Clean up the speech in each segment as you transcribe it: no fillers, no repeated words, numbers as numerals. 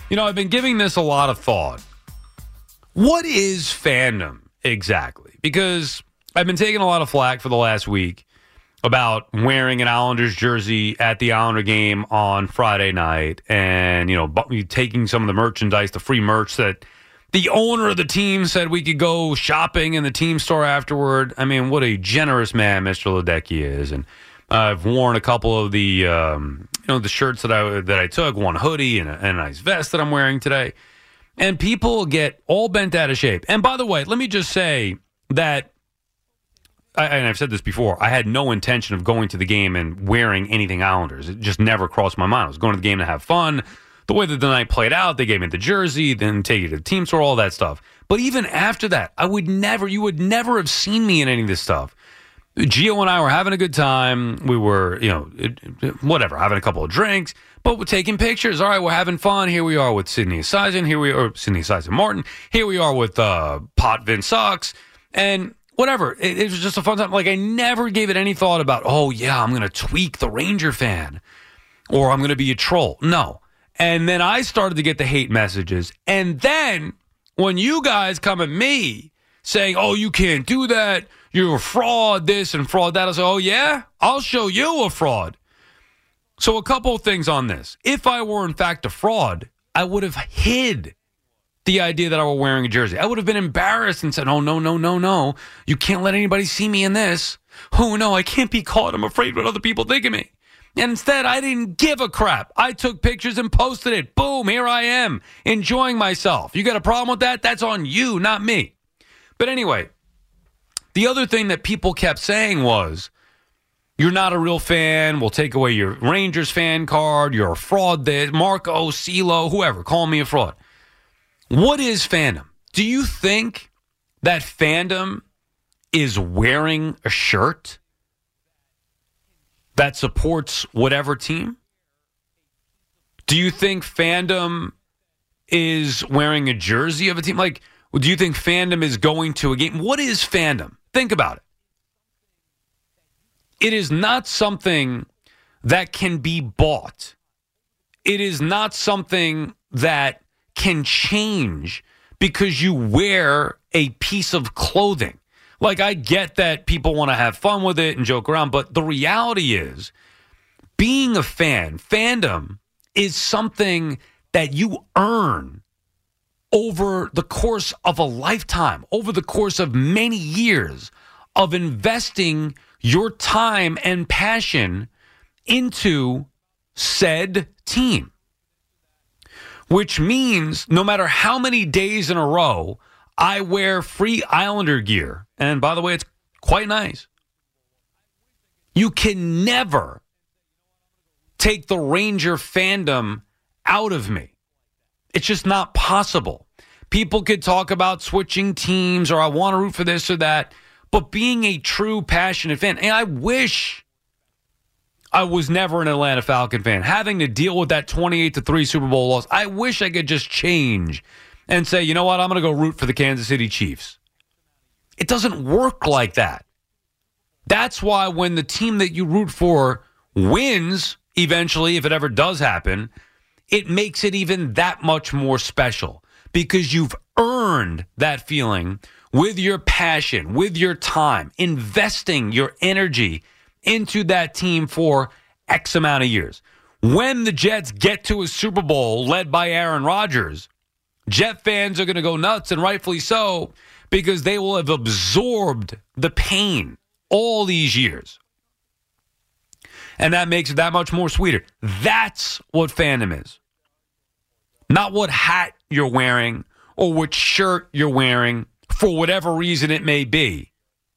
I've been giving this a lot of thought. What is fandom exactly? Because I've been taking a lot of flack for the last week about wearing an Islanders jersey at the Islander game on Friday night and, taking some of the merchandise, the free merch that the owner of the team said we could go shopping in the team store afterward. I mean, what a generous man Mr. Ledecky is. And I've worn a couple of the, the shirts that I took, one hoodie and a nice vest that I'm wearing today. And people get all bent out of shape. And by the way, let me just say that, and I've said this before, I had no intention of going to the game and wearing anything Islanders. It just never crossed my mind. I was going to the game to have fun. The way that the night played out, they gave me the jersey, then take you to the team store, all that stuff. But even after that, you would never have seen me in any of this stuff. Gio and I were having a good time. We were, having a couple of drinks, but we're taking pictures. All right, we're having fun. Here we are with Sidney Esiason. Sidney Esiason Martin. Here we are with Pot Vince Sucks. And whatever. It was just a fun time. Like, I never gave it any thought about, oh, yeah, I'm going to tweak the Ranger fan or I'm going to be a troll. No. And then I started to get the hate messages. And then when you guys come at me saying, oh, you can't do that, you're a fraud, this and fraud that, I say, oh, yeah, I'll show you a fraud. So a couple of things on this. If I were, in fact, a fraud, I would have hid the idea that I were wearing a jersey. I would have been embarrassed and said, oh, no. You can't let anybody see me in this. Oh, no, I can't be caught. I'm afraid what other people think of me. And instead, I didn't give a crap. I took pictures and posted it. Boom, here I am, enjoying myself. You got a problem with that? That's on you, not me. But anyway, the other thing that people kept saying was, you're not a real fan. We'll take away your Rangers fan card. You're a fraud. Marco, CeeLo, whoever, call me a fraud. What is fandom? Do you think that fandom is wearing a shirt that supports whatever team? Do you think fandom is wearing a jersey of a team? Like, do you think fandom is going to a game? What is fandom? Think about it. It is not something that can be bought. It is not something that can change because you wear a piece of clothing. Like, I get that people want to have fun with it and joke around, but the reality is, being a fandom is something that you earn over the course of a lifetime, over the course of many years of investing your time and passion into said team. Which means no matter how many days in a row I wear free Islander gear, and by the way, it's quite nice, you can never take the Ranger fandom out of me. It's just not possible. People could talk about switching teams or I want to root for this or that, but being a true passionate fan, and I wish I was never an Atlanta Falcon fan. Having to deal with that 28-3 Super Bowl loss, I wish I could just change and say, you know what, I'm going to go root for the Kansas City Chiefs. It doesn't work like that. That's why when the team that you root for wins, eventually, if it ever does happen, it makes it even that much more special because you've earned that feeling with your passion, with your time, investing your energy into that team for X amount of years. When the Jets get to a Super Bowl led by Aaron Rodgers, Jet fans are going to go nuts, and rightfully so, because they will have absorbed the pain all these years. And that makes it that much more sweeter. That's what fandom is. Not what hat you're wearing or what shirt you're wearing for whatever reason it may be.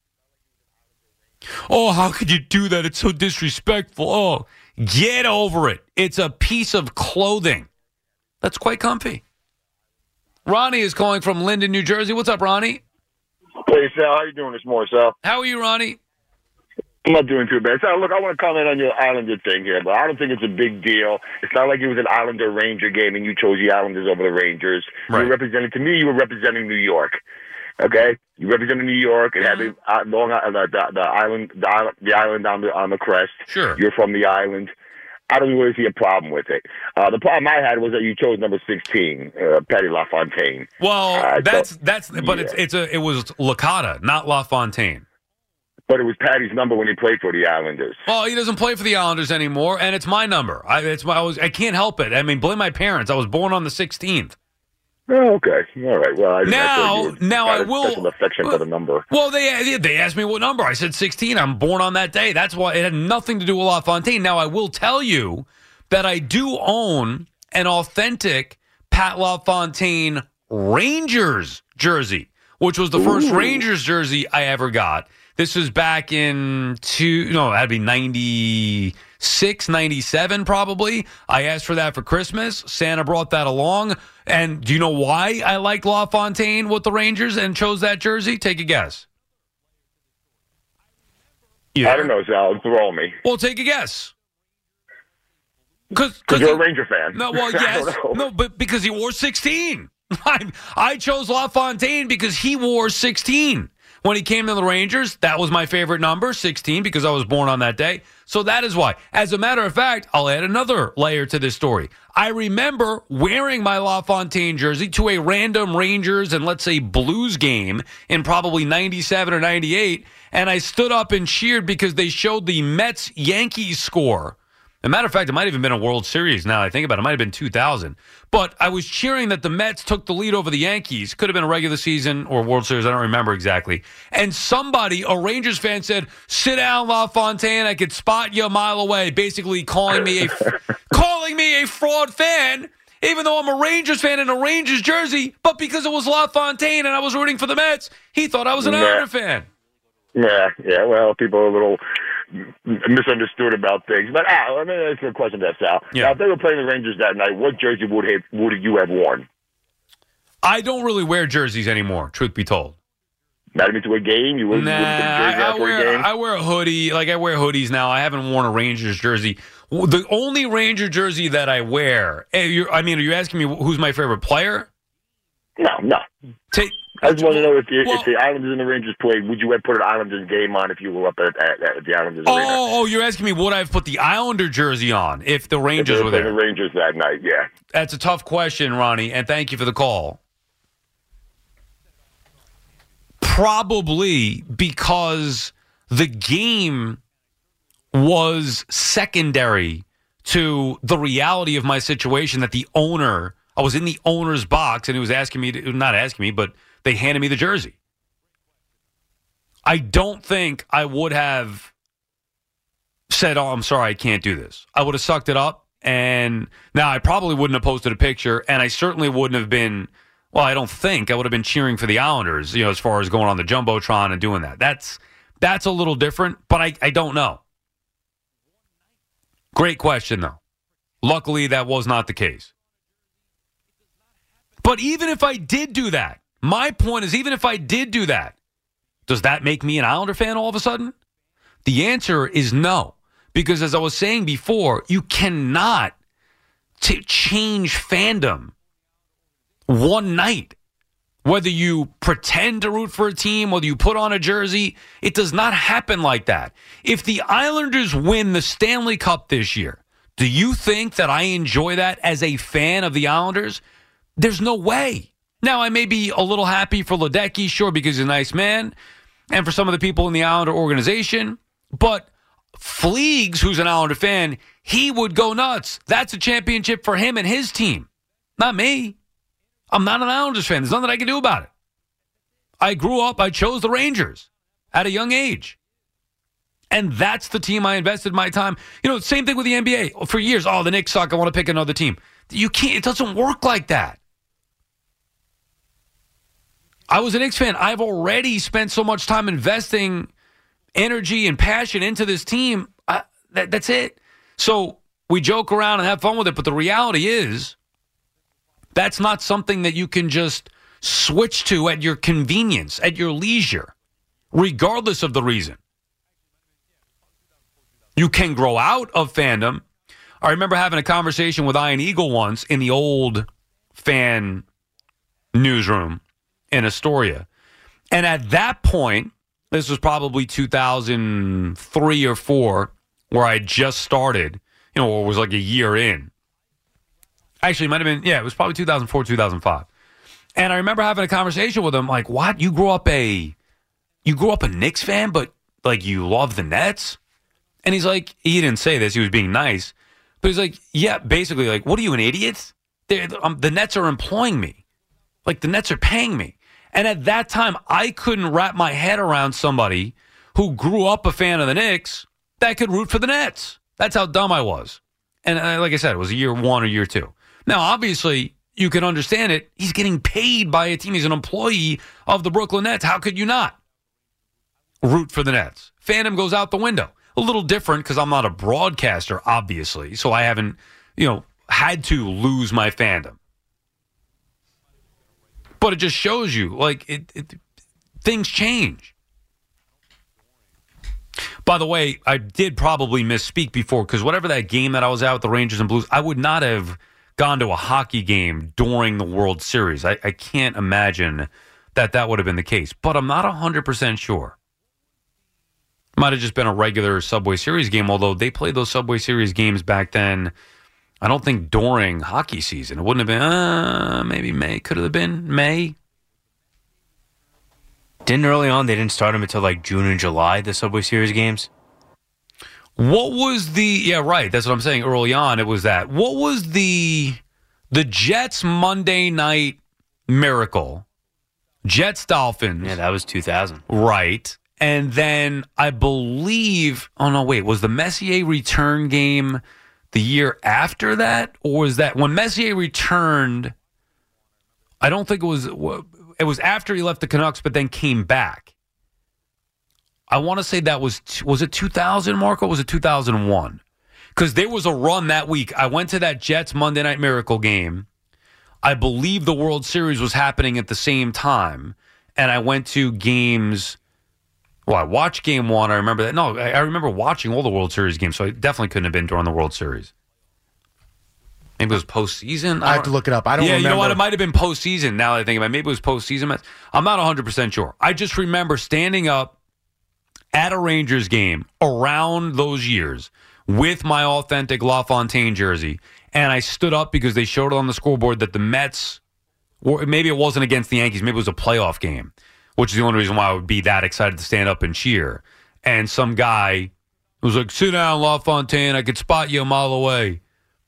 Oh, how could you do that? It's so disrespectful. Oh, get over it. It's a piece of clothing that's quite comfy. Ronnie is calling from Linden, New Jersey. What's up, Ronnie? Hey, Sal. How you doing this morning, Sal? How are you, Ronnie? I'm not doing too bad. Sal, look, I want to comment on your Islander thing here, but I don't think it's a big deal. It's not like it was an Islander-Ranger game and you chose the Islanders over the Rangers. Right. To me, you were representing New York. Okay, you represented New York and had the island on the crest. Sure. You're from the island. I don't really see a problem with it. The problem I had was that you chose number 16, Patty LaFontaine. Well, it was Licata, not LaFontaine. But it was Patty's number when he played for the Islanders. Well, he doesn't play for the Islanders anymore, and it's my number. I can't help it. I mean, blame my parents. I was born on the 16th. Oh, okay. All right. Well, I will. Special affection for the number. Well, they asked me what number. I said 16. I'm born on that day. That's why it had nothing to do with LaFontaine. Now, I will tell you that I do own an authentic Pat LaFontaine Rangers jersey, which was the first Rangers jersey I ever got. This was back in that'd be 96, 97 probably. I asked for that for Christmas. Santa brought that along. And do you know why I liked LaFontaine with the Rangers and chose that jersey? Take a guess. I don't know, Sal. Throw me. Well, take a guess. Because you're a Ranger fan. No, well, yes. No, but because he wore 16. I chose LaFontaine because he wore 16. When he came to the Rangers, that was my favorite number, 16, because I was born on that day. So that is why. As a matter of fact, I'll add another layer to this story. I remember wearing my LaFontaine jersey to a random Rangers and, let's say, Blues game in probably 97 or 98, and I stood up and cheered because they showed the Mets-Yankees score. As a matter of fact, it might have even been a World Series now I think about it. It might have been 2000. But I was cheering that the Mets took the lead over the Yankees. Could have been a regular season or World Series. I don't remember exactly. And somebody, a Rangers fan, said, "Sit down, LaFontaine. I could spot you a mile away," basically calling me a fraud fan, even though I'm a Rangers fan in a Rangers jersey. But because it was LaFontaine and I was rooting for the Mets, he thought I was an Islander fan. Yeah. Well, people are a little misunderstood about things. But let me ask you a question there, Sal. Yeah. Now, if they were playing the Rangers that night, what jersey would you have worn? I don't really wear jerseys anymore, truth be told. Not even to a game? You wouldn't put a jersey out for a game? I wear a hoodie. Like, I wear hoodies now. I haven't worn a Rangers jersey. The only Ranger jersey that I wear, are you asking me who's my favorite player? No. I just want to know if the Islanders and the Rangers played, would you have put an Islanders game on if you were up at the Islanders arena? Oh, you're asking me would I have put the Islander jersey on if the Rangers were there? The Rangers that night, yeah. That's a tough question, Ronnie, and thank you for the call. Probably because the game was secondary to the reality of my situation that I was in the owner's box and he was not asking me, but they handed me the jersey. I don't think I would have said, "Oh, I'm sorry, I can't do this." I would have sucked it up, and now I probably wouldn't have posted a picture, and I certainly wouldn't have been, well, I don't think I would have been cheering for the Islanders, as far as going on the Jumbotron and doing that. That's a little different, but I don't know. Great question, though. Luckily, that was not the case. But even if I did do that, my point is, even if I did do that, does that make me an Islander fan all of a sudden? The answer is no. Because as I was saying before, you cannot change fandom one night. Whether you pretend to root for a team, whether you put on a jersey, it does not happen like that. If the Islanders win the Stanley Cup this year, do you think that I enjoy that as a fan of the Islanders? There's no way. Now, I may be a little happy for Ledecky, sure, because he's a nice man, and for some of the people in the Islander organization, but Fleegs, who's an Islander fan, he would go nuts. That's a championship for him and his team, not me. I'm not an Islanders fan. There's nothing I can do about it. I grew up, I chose the Rangers at a young age. And that's the team I invested my time. Same thing with the NBA. For years, the Knicks suck, I want to pick another team. You can't, it doesn't work like that. I was a Knicks fan. I've already spent so much time investing energy and passion into this team. That's it. So we joke around and have fun with it, but the reality is that's not something that you can just switch to at your convenience, at your leisure, regardless of the reason. You can grow out of fandom. I remember having a conversation with Ian Eagle once in the old fan newsroom in Astoria. And at that point, this was probably 2003 or 4, where I just started, or was like a year in. Actually, it might have been, it was probably 2004, 2005. And I remember having a conversation with him, like, what? You grew up a Knicks fan, but like you love the Nets? And he's like, he didn't say this, he was being nice, but he's like, yeah, basically, like, what are you, an idiot? The Nets are employing me. Like, the Nets are paying me. And at that time, I couldn't wrap my head around somebody who grew up a fan of the Knicks that could root for the Nets. That's how dumb I was. And like I said, it was year one or year two. Now, obviously, you can understand it. He's getting paid by a team. He's an employee of the Brooklyn Nets. How could you not root for the Nets? Fandom goes out the window. A little different because I'm not a broadcaster, obviously, so I haven't, had to lose my fandom. But it just shows you, like, things change. By the way, I did probably misspeak before because whatever that game that I was at with the Rangers and Blues, I would not have gone to a hockey game during the World Series. I can't imagine that would have been the case, but I'm not 100% sure. Might have just been a regular Subway Series game, although they played those Subway Series games back then. I don't think during hockey season. It wouldn't have been, maybe May. Could have been May. Didn't early on, they didn't start them until like June and July, the Subway Series games? What was yeah, right. That's what I'm saying. Early on, it was that. What was the Jets Monday night miracle? Jets Dolphins. Yeah, that was 2000. Right. And then I believe, was the Messier return game the year after that? Or was that when Messier returned? I don't think it was after he left the Canucks, but then came back. I want to say that was it 2000, Marco? Or was it 2001? Because there was a run that week. I went to that Jets Monday Night Miracle game. I believe the World Series was happening at the same time. And I went to games. Well, I watched game one. I remember that. No, I remember watching all the World Series games, so it definitely couldn't have been during the World Series. Maybe it was postseason. I have to look it up. I don't remember. Yeah, you know what? It might have been postseason now that I think about it. Maybe it was postseason. I'm not 100% sure. I just remember standing up at a Rangers game around those years with my authentic LaFontaine jersey, and I stood up because they showed it on the scoreboard that the Mets, or maybe it wasn't against the Yankees, maybe it was a playoff game, which is the only reason why I would be that excited to stand up and cheer. And some guy was like, sit down, LaFontaine, I could spot you a mile away.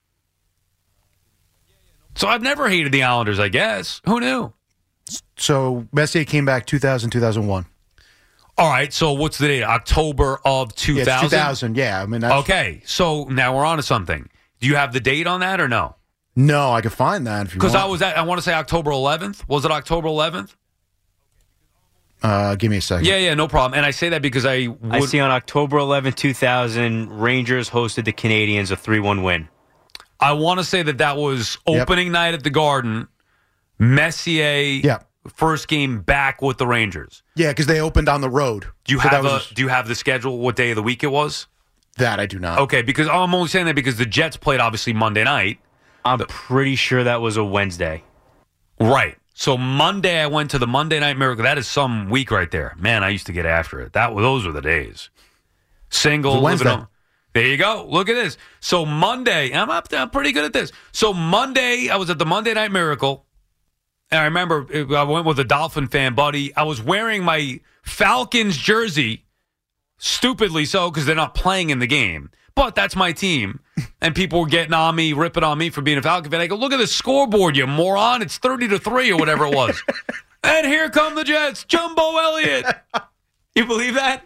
So I've never hated the Islanders, I guess. Who knew? So Messier came back 2000, 2001. All right, so what's the date? October of 2000? Yeah, 2000, yeah. I mean, that's... Okay, so now we're on to something. Do you have the date on that or no? No, I could find that if you want. Because I want to say October 11th. Was it October 11th? Give me a second. Yeah, no problem. And I say that because I see on October 11th, 2000, Rangers hosted the Canadians, a 3-1 win. I want to say that was opening night at the Garden. Messier, first game back with the Rangers. Yeah, because they opened on the road. Do you have the schedule? What day of the week it was? That I do not. Okay, because I'm only saying that because the Jets played obviously Monday night. I'm pretty sure that was a Wednesday. Right. So Monday I went to the Monday Night Miracle. That is some week right there. Man, I used to get after it. Those were the days. Single. Wednesday. There you go. Look at this. So Monday, I'm pretty good at this. So Monday, I was at the Monday Night Miracle. And I remember I went with a Dolphin fan buddy. I was wearing my Falcons jersey, stupidly so, because they're not playing in the game. But that's my team. And people were getting on me, ripping on me for being a Falcon fan. I go, look at the scoreboard, you moron. It's 30-3 or whatever it was. And here come the Jets. Jumbo Elliott. You believe that?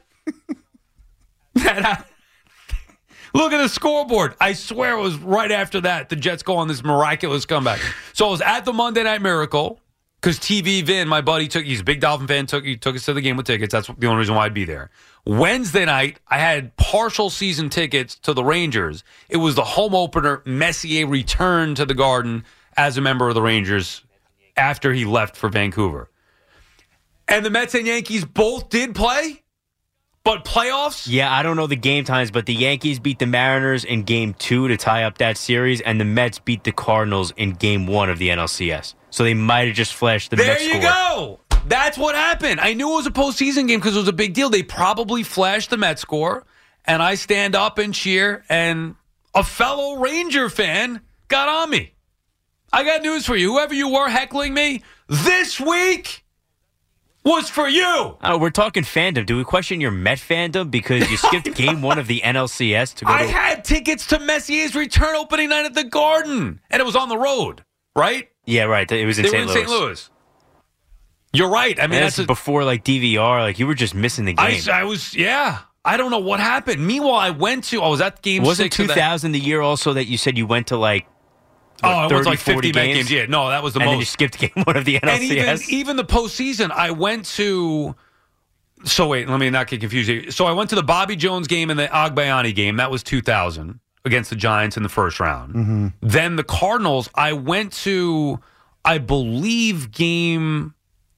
Look at the scoreboard. I swear it was right after that the Jets go on this miraculous comeback. So I was at the Monday Night Miracle because TV Vin, my buddy, he's a big Dolphin fan, took us to the game with tickets. That's the only reason why I'd be there. Wednesday night, I had partial season tickets to the Rangers. It was the home opener. Messier returned to the Garden as a member of the Rangers after he left for Vancouver. And the Mets and Yankees both did play? But playoffs? Yeah, I don't know the game times, but the Yankees beat the Mariners in Game 2 to tie up that series, and the Mets beat the Cardinals in Game 1 of the NLCS. So they might have just flashed the Mets score. There you go! That's what happened. I knew it was a postseason game because it was a big deal. They probably flashed the Mets score, and I stand up and cheer, and a fellow Ranger fan got on me. I got news for you. Whoever you were heckling me this week was for you. We're talking fandom. Do we question your Met fandom because you skipped game 1 of the NLCS to go I had tickets to Messier's return opening night at the Garden, and it was on the road, right? Yeah, right. It was in They were St. in St. Louis. You're right. I mean, that's before like DVR. Like you were just missing the game. I was, yeah. I don't know what happened. Meanwhile, I was at game Wasn't 6 of 2000 the year also that you said you went to like I went to like 40 50 games. Yeah, no, that was the and most. then you skipped game 1 of the NLCS. And even the postseason, I went to. So wait, let me not get confused here. So I went to the Bobby Jones game and the Agbayani game. That was 2000 against the Giants in the first round. Mm-hmm. Then the Cardinals, I went to, I believe, game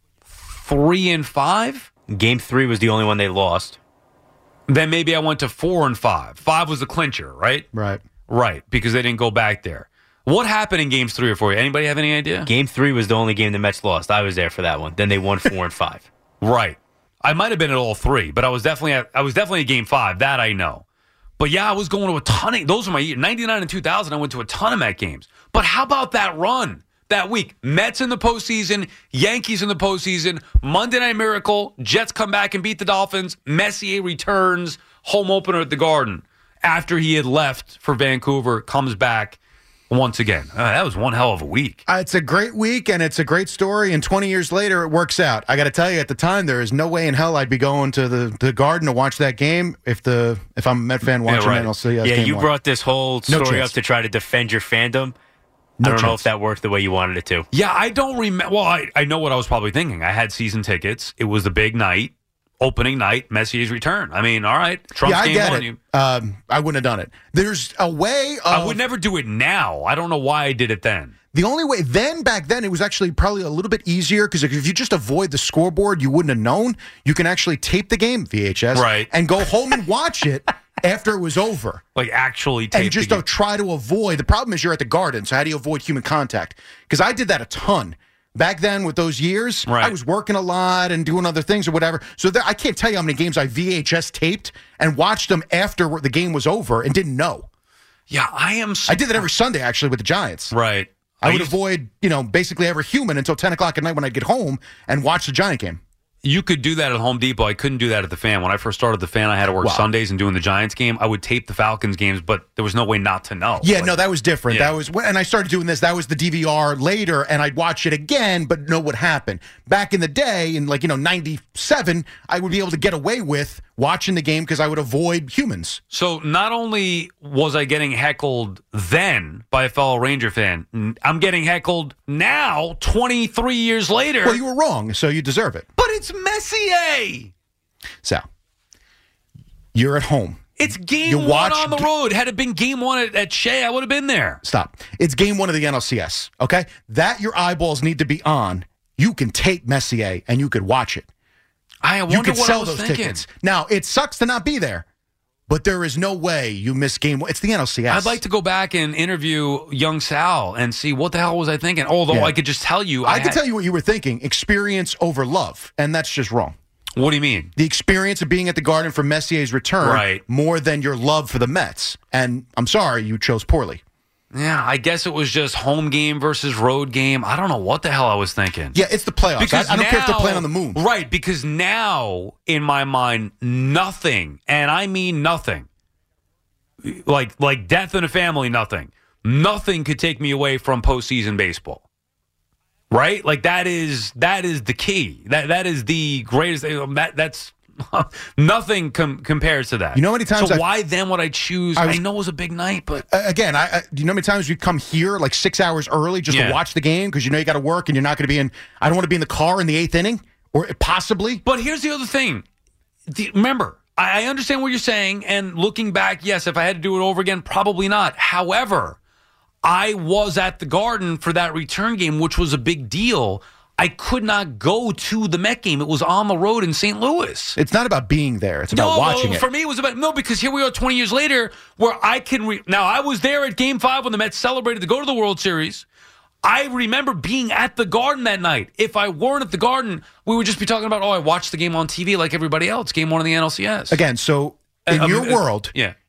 3 and 5. Game 3 was the only one they lost. Then maybe I went to 4 and 5. 5 was the clincher, right? Right. Right, because they didn't go back there. What happened in games 3 or 4? Anybody have any idea? Game 3 was the only game the Mets lost. I was there for that one. Then they won 4 and 5. Right. I might have been at all 3, but I was definitely at game 5. That I know. But yeah, I was going to a ton of those were my years. 99 and 2000. I went to a ton of Met games. But how about that run that week? Mets in the postseason, Yankees in the postseason, Monday Night Miracle, Jets come back and beat the Dolphins. Messier returns, home opener at the Garden after he had left for Vancouver, comes back once again. That was one hell of a week. It's a great week, and it's a great story, and 20 years later, it works out. I got to tell you, at the time, there is no way in hell I'd be going to the Garden to watch that game if I'm a Met fan watching NLCS. Yeah, game you 1. brought this whole story up to try to defend your fandom. I don't know if that worked the way you wanted it to. Yeah, I don't remember. Well, I know what I was probably thinking. I had season tickets. It was the big night. Opening night, Messier's return. I mean, all right. Trump's I game get won. it. I wouldn't have done it. There's a way of... I would never do it now. I don't know why I did it then. The only way back then, it was actually probably a little bit easier because if you just avoid the scoreboard, you wouldn't have known. You can actually tape the game, VHS, right, and go home and watch it after it was over. Like actually tape and just the game. try to avoid. The problem is you're at the Garden, so how do you avoid human contact? Because I did that a ton. Back then, with those years, right. I was working a lot and doing other things or whatever. So I can't tell you how many games I VHS taped and watched them after the game was over and didn't know. Yeah, I did that every Sunday, actually, with the Giants. Right. I would avoid, basically every human until 10 o'clock at night when I'd get home and watch the Giant game. You could do that at Home Depot. I couldn't do that at the Fan. When I first started the Fan, I had to work Sundays and doing the Giants game. I would tape the Falcons games, but there was no way not to know. Yeah, no, that was different. Yeah. That was and I started doing this. That was the DVR later, and I'd watch it again, but know what happened. Back in the day, in 97, I would be able to get away with watching the game because I would avoid humans. So not only was I getting heckled then by a fellow Ranger fan, I'm getting heckled now, 23 years later. Well, you were wrong, so you deserve it. But it's Messier. So, you're at home. It's game 1 on the road. Had it been game 1 at Shea, I would have been there. Stop. It's game 1 of the NLCS, okay? That your eyeballs need to be on. You can tape Messier, and you could watch it. I wonder you could what sell I was those thinking. tickets. Now, it sucks to not be there, but there is no way you miss game 1. It's the NLCS. I'd like to go back and interview young Sal and see what the hell was I thinking. Although I could just tell you. I could tell you what you were thinking. Experience over love, and that's just wrong. What do you mean? The experience of being at the Garden for Messier's return, right, more than your love for the Mets. And I'm sorry, you chose poorly. Yeah, I guess it was just home game versus road game. I don't know what the hell I was thinking. Yeah, it's the playoffs. Because I don't care if they're playing on the moon. Right, because now, in my mind, nothing, and I mean nothing, like death in a family, nothing could take me away from postseason baseball. Right? Like that is the key. That is the greatest. That's nothing compares to that. You know how many times? So why then would I choose? I know it was a big night, but again, do you know how many times you come here like 6 hours early just to watch the game because you know you got to work and you're not going to be in? I don't want to be in the car in the 8th inning or possibly. But here's the other thing. Remember, I understand what you're saying, and looking back, yes, if I had to do it over again, probably not. However, I was at the Garden for that return game, which was a big deal. I could not go to the Met game. It was on the road in St. Louis. It's not about being there. It's about watching it. For me, it was about, because here we are 20 years later where I can, now I was there at Game 5 when the Mets celebrated to go to the World Series. I remember being at the Garden that night. If I weren't at the Garden, we would just be talking about, I watched the game on TV like everybody else, Game 1 of the NLCS. Again, so in your world,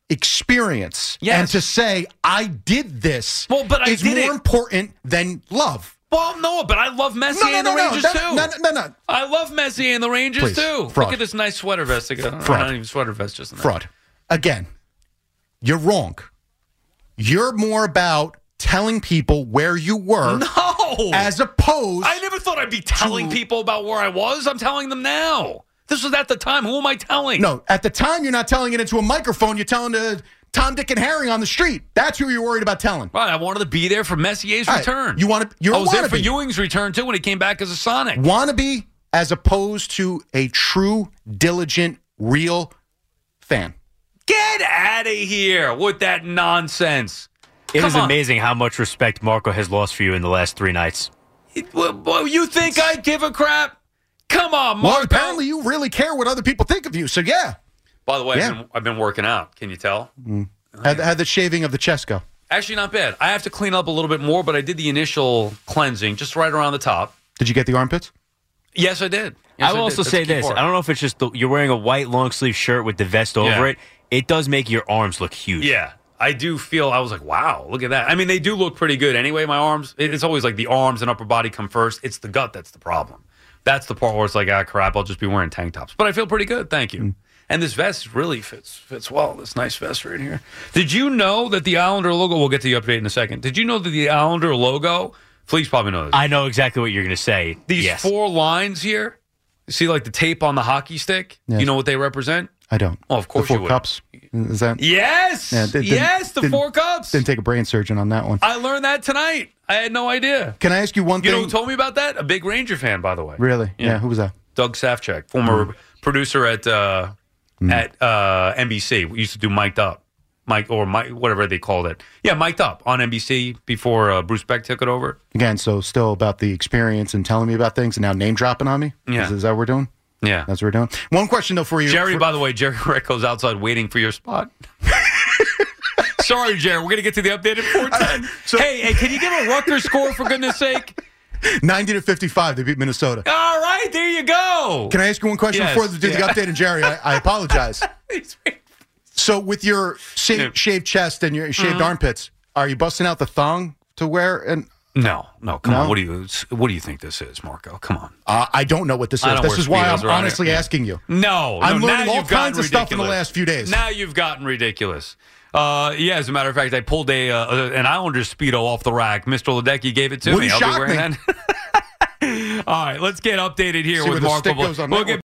experience. Yes. And to say, I did this is more important than love. Well, no, but I love Messi and the Rangers too. No. I love Messi and the Rangers Please. too. Fraud. Look at this nice sweater vest. Fraud. Not even sweater vest, just a nice. Fraud. Again, you're wrong. You're more about telling people where you were. No. As opposed. I never thought I'd be telling people about where I was. I'm telling them now. This was at the time. Who am I telling? No, at the time, you're not telling it into a microphone. You're telling Tom, Dick, and Harry on the street. That's who you're worried about telling. Right, I wanted to be there for Messier's return. You're I was there wannabe. for Ewing's return, too, when he came back as a Sonic. Wannabe as opposed to a true, diligent, real fan. Get out of here with that nonsense. It is amazing how much respect Marco has lost for you in the last 3 nights. Well, you think I give a crap? Come on, Marco. Well, apparently you really care what other people think of you, so yeah. By the way, Yeah. I've been working out. Can you tell? How'd the shaving of the chest go? Actually, not bad. I have to clean up a little bit more, but I did the initial cleansing just right around the top. Did you get the armpits? Yes, I did. Yes, I will also did. say That's the key this. part. I don't know if it's just you're wearing a white long sleeve shirt with the vest over Yeah. it. It does make your arms look huge. Yeah, I do feel, I was like, wow, look at that. I mean, they do look pretty good anyway, my arms. It's always like the arms and upper body come first. It's the gut that's the problem. That's the part where it's like, crap, I'll just be wearing tank tops. But I feel pretty good, thank you. And this vest really fits well, this nice vest right here. Did you know that the Islander logo, we'll get to the update in a second. Did you know that the Islander logo, Fleeks probably knows this. I know exactly what you're going to say. These yes. 4 lines here, you see like the tape on the hockey stick? Yes. You know what they represent? I don't. Oh, of course the you 4 would. cups. Is that? Yes! Yeah, The 4 cups! Didn't take a brain surgeon on that one. I learned that tonight. I had no idea. Can I ask you one You thing? know who told me about that? A big Ranger fan, by the way. Really? Yeah. Yeah. Who was that? Doug Safchek, former producer at NBC. We used to do Mic'd Up. Mike, whatever they called it. Yeah, Mic'd Up on NBC before Bruce Beck took it over. Again, so still about the experience and telling me about things and now name dropping on me? Yeah. Is that what we're doing? Yeah. That's what we're doing? One question, though, for you. Jerry, by the way, Jerry Recco's outside waiting for your spot. Sorry, Jerry. We're going to get to the updated 410. Hey, can you give a Rutgers score, for goodness sake? 90-55, they beat Minnesota. All right, there you go. Can I ask you one question Yes, before they do the update? And Jerry, I apologize. So with your shaved chest and your shaved armpits, are you busting out the thong to wear? And No, come No? on. What do you think this is, Marco? Come on. I don't know what this I is. don't This wear is why Speedos I'm around honestly here. asking you. No, I'm now learning all you've gotten kinds of stuff in the ridiculous. last few days. Now you've gotten ridiculous. Yeah, as a matter of fact, I pulled an Islanders Speedo off the rack. Mr. Ledecky gave it to Wouldn't me. I'll be shock wearing me. that. All right, let's get updated here See with where the Marco. stick goes on We'll that get one.